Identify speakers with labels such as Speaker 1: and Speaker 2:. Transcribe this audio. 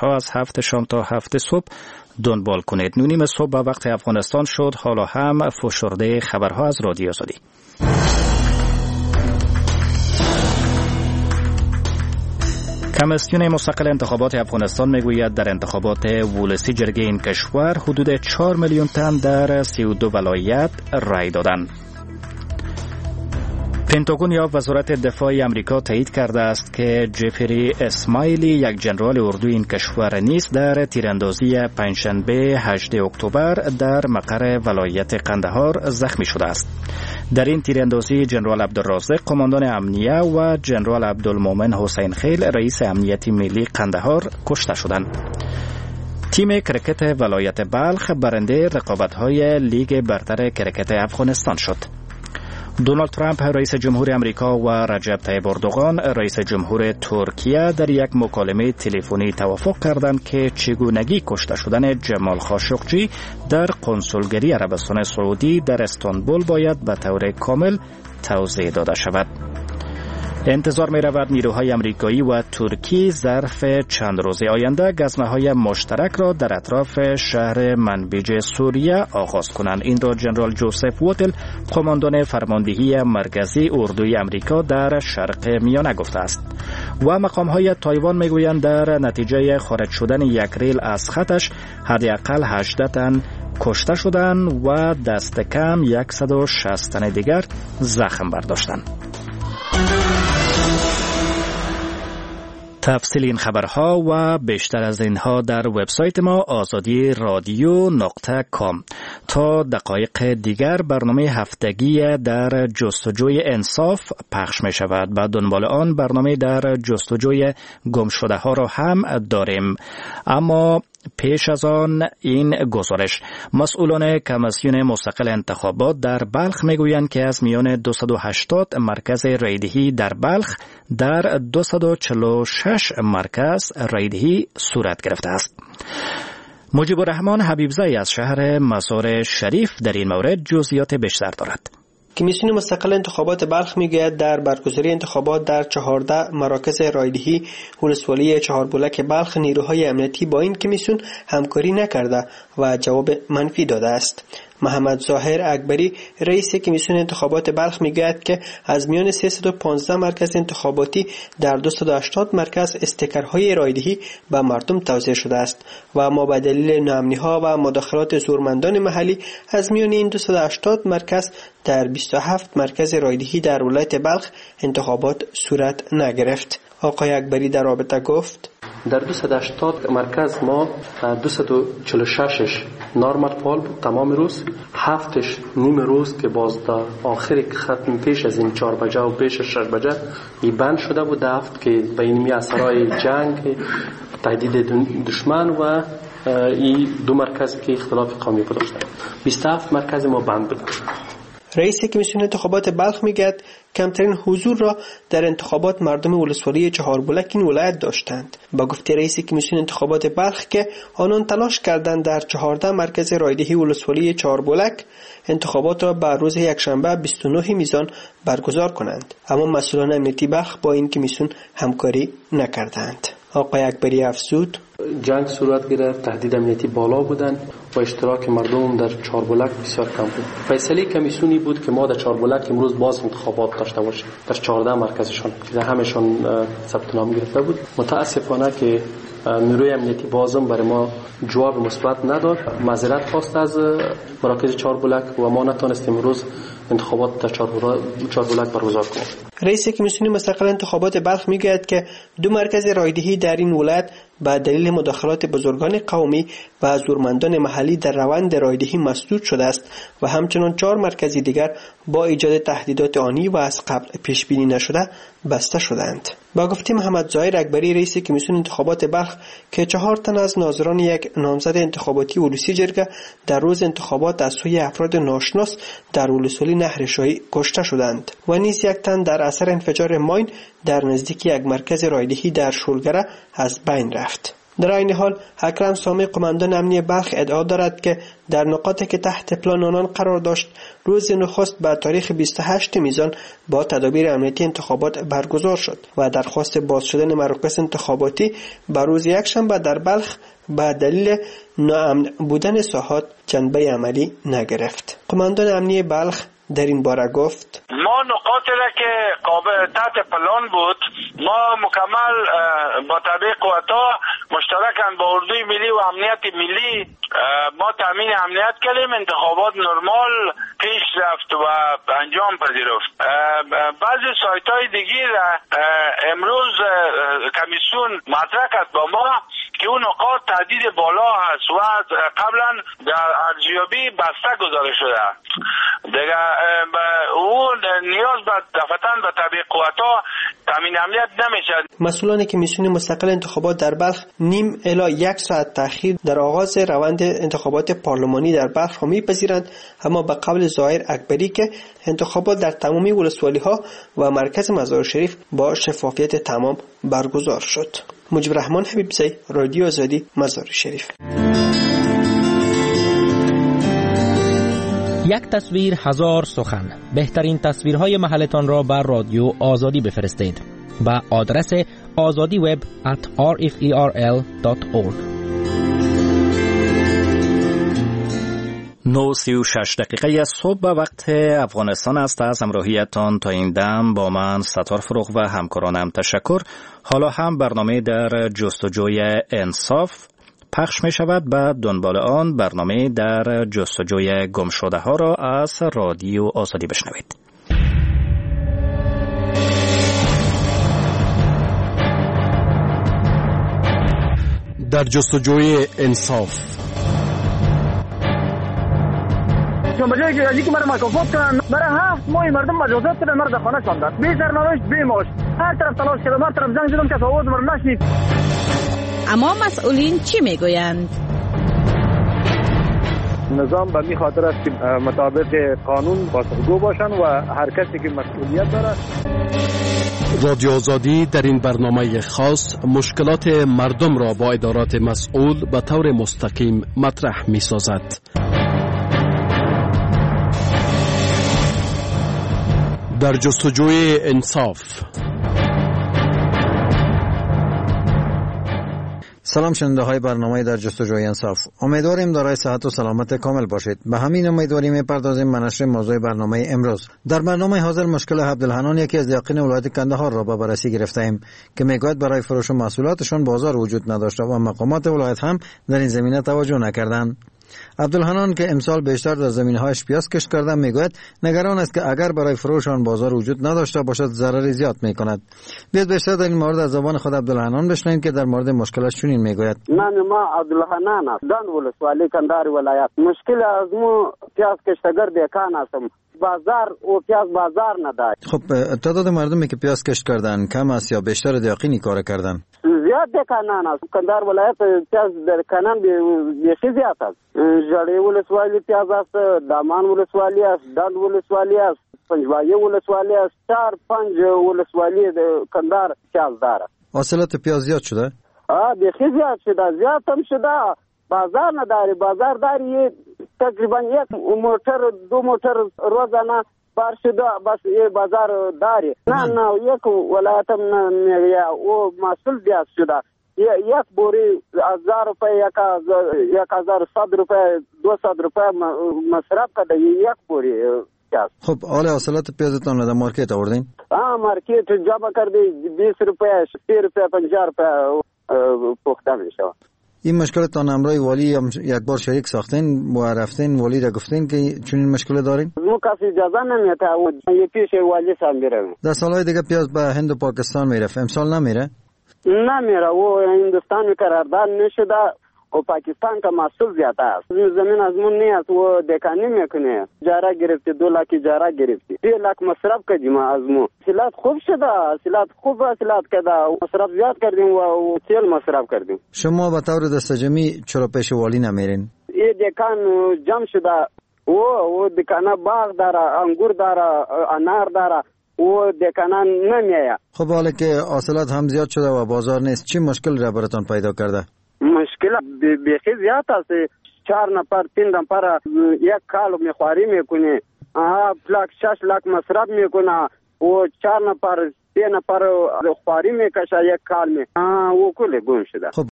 Speaker 1: خبرها از 7 شام تا 7 صبح دنبال کنید. 9 صبح به وقت افغانستان شد. حالا هم فشرده خبرها از رادیو آزادی. کمیسیون مستقل انتخابات افغانستان میگوید در انتخابات ولسی جرگه این کشور حدود 4 میلیون تن در 32 ولایت رای دادند. پنتاگون یا وزارت دفاع آمریکا تایید کرده است که جفری اسماعیلی، یک ژنرال اردوی این کشور نیز، در تیراندازی پنجشنبه 8 اکتبر در مقر ولایت قندهار زخمی شده است. در این تیراندازی ژنرال عبدالرازق قماندان امنیه و ژنرال عبدالمومن حسین خیل رئیس امنیتی ملی قندهار کشته شدند. تیم کرکت ولایت بلخ برنده رقابت‌های لیگ برتر کرکت افغانستان شد. دونالد ترامپ رئیس جمهور امریکا و رجب طیب اردوغان رئیس جمهور ترکیه در یک مکالمه تلفنی توافق کردند که چگونگی کشته شدن جمال خاشقجی در قنسولگری عربستان سعودی در استانبول باید به طور کامل توضیح داده شود. انتظار می رود نیروهای امریکایی و ترکی ظرف چند روز آینده گزمه‌های مشترک را در اطراف شهر منبیج سوریه آغاز کنند. این را ژنرال جوزف ووتل قماندان فرماندهی مرکزی اردوی امریکا در شرق میانه گفته است. و مقام‌های تایوان میگویند در نتیجه خارج شدن یک ریل از خطش حداقل 18 تن کشته شدند و دست کم 160 تن دیگر زخم برداشتند. تفصیل این خبرها و بیشتر از اینها در وبسایت ما azadiradyo.com. تا دقایق دیگر برنامه هفتگی در جستجوی انصاف پخش می شود. بعد دنبال آن برنامه در جستجوی گمشده ها را هم داریم. اما پیش از آن این گزارش: مسئولان کمیسیون مستقل انتخابات در بلخ میگویند که از میان 280 مرکز رایدهی در بلخ در 246 مرکز رایدهی صورت گرفته است. مجیب الرحمن حبیبزایی از شهر مزار شریف در این مورد جزئیات بیشتر دارد.
Speaker 2: کمیسیون مستقل انتخابات بلخ میگوید در برگزاری انتخابات در 14 مراکز رایدهی ولسوالی چهاربلک بلخ نیروهای امنیتی با این کمیسیون همکاری نکرده و جواب منفی داده است. محمد ظاهر اکبری رئیس کمیسیون انتخابات بلخ میگوید که از میان 315 مرکز انتخاباتی در 280 مرکز استیکرهای رایدهی به مردم توزیع شده است و ما به دلیل ناامنی‌ها و مداخلات زورمندان محلی از میان این 280 مرکز در 27 مرکز رایدهی در ولایت بلخ انتخابات صورت نگرفت. آقای اکبری در رابطه گفت:
Speaker 3: در 280 مرکز ما 246ش نارمال فال بود تمام روز، 7ش نیم روز که باز در آخر ختم پیش از این 4 بجه و پیش 6 بجه این بند شده بود. هفت که بینی اثرای جنگ، تهدید دشمن و این دو مرکز که اختلاف قومی بود داشتن. 27 مرکز ما بند بود.
Speaker 2: رئیس کمیسیون انتخابات بلخ میگوید کمترین حضور را در انتخابات مردم ولسوالی چهاربلک این ولایت داشتند. با گفته رئیس کمیسیون انتخابات بلخ که آنان تلاش کردند در 14 مرکز رایدهی ولسوالی چهاربلک انتخابات را بر روز یکشنبه 29 میزان برگزار کنند، اما مسئولان امنیتی بلخ با این کمیسیون همکاری نکردند. آقای اکبری افزود:
Speaker 3: جنگ صورت گرفت، تهدید امنیتی بالا بودن و اشتراک مردم در چهاربلک بسیار کم بود. فیصله کمیسیونی بود که ما در چهاربلک امروز باز انتخابات داشته باشیم در 14 مرکزشون که همشون ثبت نام گرفته بود. متاسفانه که نیروی امنیتی بازم برای ما جواب مثبت نداد. معذرت خواست از مراکز چهاربلک و ما نتونستیم امروز انتخابات در چهاربلک برگزار کنیم.
Speaker 2: رئیس کمیسیون مستقل انتخابات بلخ میگوید که 2 مرکز رایدهی در این ولایت به دلیل مداخلات بزرگان قومی و زورمندان محلی در روند رایدهی مسدود شده است و همچنان 4 مرکز دیگر با ایجاد تهدیدات آنی و از قبل پیش بینی نشده بسته شدند. با گفته محمد ظاهر اکبری رئیس کمیسیون انتخابات بلخ که 4 تن از ناظران یک نامزد انتخاباتی ولسی جرگه در روز انتخابات از سوی افراد ناشناس در ولسوالی نهر شاهی کشته شدند و نیز 1 تن در اثر انفجار ماین در نزدیکی یک مرکز رایدهی در شولگره از بین رفت. در این حال اکرم سامی قماندان امنیه بلخ ادعا دارد که در نقاطی که تحت پلان آنان قرار داشت روز نخست به تاریخ 28 میزان با تدابیر امنیتی انتخابات برگزار شد و درخواست باز شدن مراکز انتخاباتی به روز یکشنبه در بلخ به دلیل ناامن بودن ساحات جنبه عملی نگرفت. قماندان امنیه بلخ در این باره گفت:
Speaker 4: ما نقاطی را که قابل تحت پلان بود ما مکمل با تابع قوتا مشترکاً با اردوی ملی و امنیت ملی ما تامین امنیت کردیم. انتخابات نرمال پیش رفت و انجام پذیرفت. بعضی سایت های دیگه را امروز کمیسیون مطرح کرد با ما که اون نقاط تهدید بالا هست و قبلا در ارزیابی بسته گذاشته شده. دیگه اون نیاز به دفتن به تابع قوتا تامین امنیت نمیشه.
Speaker 2: مسئولان کمیسیون مستقل انتخابات در بلخ نیم الی یک ساعت تأخیر در آغاز روند انتخابات پارلمانی در بلخ را میپذیرند، اما به قول ظاهر اکبری که انتخابات در تمامی ولسوالی ها و مرکز مزار شریف با شفافیت تمام برگزار شد. مجیب رحمان حبیبزی، رادیو آزادی، مزار شریف.
Speaker 5: یک تصویر هزار سخن. بهترین تصویرهای محلتان را بر رادیو آزادی بفرستید به آدرس azadiweb@rferl.org.
Speaker 1: 9:36 دقیقه صبح به وقت افغانستان است. از همراهیتان تا این دم با من ستار فروغ و همکارانم تشکر. حالا هم برنامه در جستجوی انصاف پخش می شود. بعد دنبال آن برنامه در جستجوی گم شده ها را از رادیو آزادی بشنوید.
Speaker 6: در جستجوی انصاف.
Speaker 7: چون بجای که که مرا مکافات کنن برای 7 ماه مردم مجازات کردن، مرا در خانه شاندن، بی سرنوشت بی معاش، هر طرف تلاش کردم، هر طرف زنگ زدم که آواز مرا نشنید.
Speaker 8: اما مسئولین چی میگویند؟
Speaker 7: نظام به می خاطر است که مطابق قانون پاسخگو باشن و هر کسی که مسئولیت داره.
Speaker 6: رادیو آزادی در این برنامه خاص مشکلات مردم را با ادارات مسئول به طور مستقیم مطرح می سازد. در جستجوی انصاف.
Speaker 9: سلام شنونده های برنامه در جستجوی انصاف. امیدواریم دارای صحت و سلامت کامل باشید. به همین امیدواری میپردازیم به نشر موضوع برنامه امروز. در برنامه حاضر مشکل عبدالحنان، یکی از یقین ولایت کندهار را به بررسی گرفتیم که میگوید برای فروش محصولاتشون بازار وجود نداشته و مقامات ولایت هم در این زمینه توجه نکردند. عبدالحنان که امسال بیشتر در زمینه‌هایش پیاز کشت کرده میگوید نگران است که اگر برای فروش آن بازار وجود نداشته باشد ضرری زیاد میکند. بیاید بیشتر در این مورد از زبان خود عبدالحنان بشنویم که در مورد مشکلش چنین میگوید.
Speaker 10: نام ما عبدالحنان است، دان ولسوالی کندهار ولایت. مشکل از مو پیاز کشتگر دیکان هستم. بازار و پیاز بازار نداره.
Speaker 9: خب تعداد مردمی که پیاز کشت کردن کم است یا بیشتر دیقینی کار کردن؟
Speaker 10: زیاد دیکانان است. کندهار ولایت پیاز در کانان بیشتر زیاد است. جړی ولسوالی پیاز است، دامان ولسوالی است، دند ولسوالی است، پنجوایه ولسوالی است، 4-5 ولسوالی د کندهار پیاز داره.
Speaker 9: حاصلات پیاز زیاد شده؟
Speaker 10: بیشتر زیاد شده، زیاد هم شده. بازار نداری، بازار داری تقریبا 1 موتر 2 موتر روزانه بار شده، بس یه بازار داری. نه یک ولایت هم نه او مسئول بیاد شده. یک بوری 1000 روپये 1100 روپये 200 روپये مصرف کرده یک بوری پیاز.
Speaker 9: خب حال حاصلات پیازتان را در مارکت آوردین؟
Speaker 10: مارکت جمع کردی 20 روپये 30 روپये 50 روپये پخته میشه.
Speaker 9: این مشکلتان همراه والی هم یک بار شریک ساختین و رفتین والی را گفتین که چنین مشکل دارین؟
Speaker 10: مو کسی اجازه نمیده و پیش والی سام میره.
Speaker 9: در سالهای دیگه پیاز به هند و پاکستان میرفت، امسال نمیره؟
Speaker 10: نمیره، و هندوستان قرارداد نشده و پاکستان کا مسئول زیاده است. زمین از مون نیست و دکانی میکنه. جاره گرفتی 2 لک جاره گرفتی 3 لک مصرف کردیم از مون. سلات خوب شده، سلات خوب سلات کرده، مصرف زیاد کردیم و تیل مصرف کردیم.
Speaker 9: شما به طور دستجمی چرا پیش والی نمیرین؟
Speaker 10: این دکان جمع شده و دکانه باغ داره، انگور داره، انار داره و دکانان نمیه.
Speaker 9: خب حالا که حاصلات هم زیاد شده و بازار نیست، چی مشکل را براتون پیدا کرده؟
Speaker 10: مشکل بیخی زیاد است. 4 نفر 3 نفر یک کال میخواری میکنه، 7 6 لک مصرف میکنه و 4 نفر 3 نفر خواری میکشه یک کال می و کل گم شده.
Speaker 9: خب